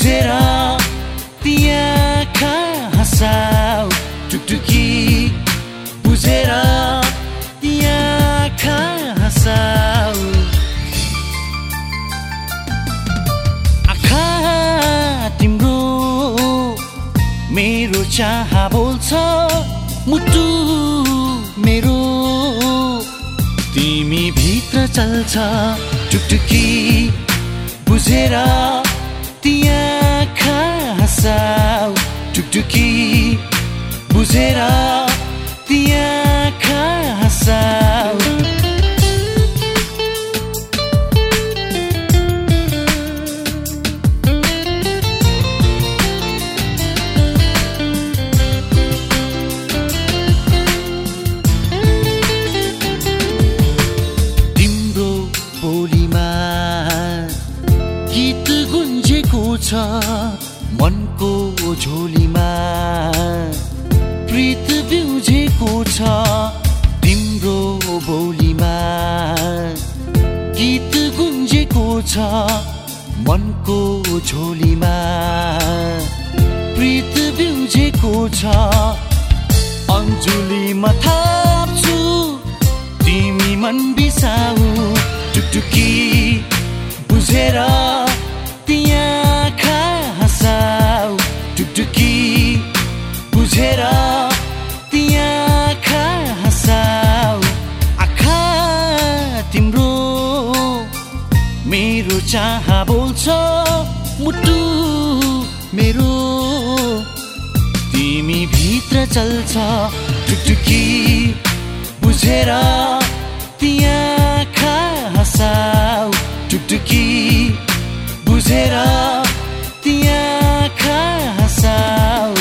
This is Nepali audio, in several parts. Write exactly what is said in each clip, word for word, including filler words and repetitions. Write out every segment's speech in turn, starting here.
बुझेर त्यहाँ हँसाऊ टुकटुकी बुझेर त्यहाँ हँसाऊ आँखा तिम्रो मेरो चाह बोल्छ मुटु मेरो तिमी भित्र चल्छ टुकटुकी बुझेर त्यहाँ हँसाऊ टुकटुकी बुझेर त्यहाँ हँसाऊ तिम्रो बोलीमा गीत गुन्जेको छ मनको झोलीमा प्रीत बिउजेको छ तिम्रो बोलीमा गीत गुन्जेको छ मनको झोलीमा प्रीत बिउजेको छ अन्जुलीमा थाप्छु तिमी मन बिसाऊ टुकटुकी बुझेर त्यहाँ हँसाऊ टुकटुकी बुझेर त्यहाँ हँसाऊ आँखा तिम्रो मेरो चाह बोल्छ मुटु मेरो तिमी भित्र चल्छ टुकटुकी बुझेर त्यहाँ हँसाऊ टुकटुकी बुझेर त्यहाँ हँसाऊ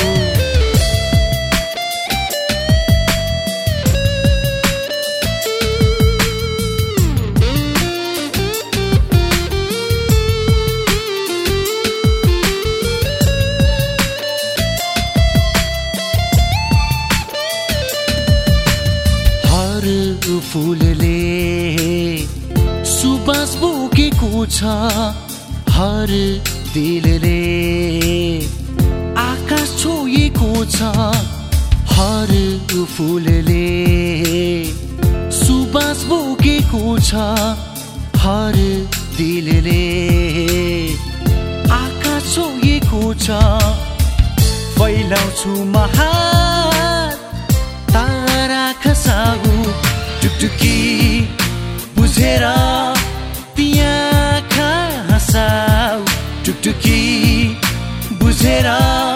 हर फुलले सुबास बोकेको छ हर दिलले आकाश छोएको छ हर फुलले सुबास बोकेको छ हर दिलले आकाश छोएको छ फैलाउँछु महान तारा खसाऊ टुकटुकी बुझेर त्यहाँ हँसाऊ टुकटुकी बुझेर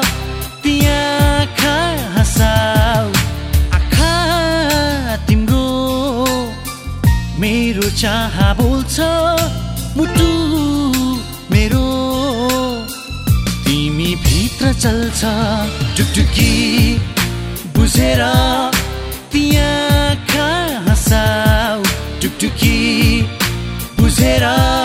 त्यहाँ हँसाऊ आँखा तिम्रो मेरो चाह बोल्छ मुटु मेरो तिमी भित्र चल्छ टुकटुकी बुझेर त्यहाँ हँसाऊ टुकटुकी बुझेर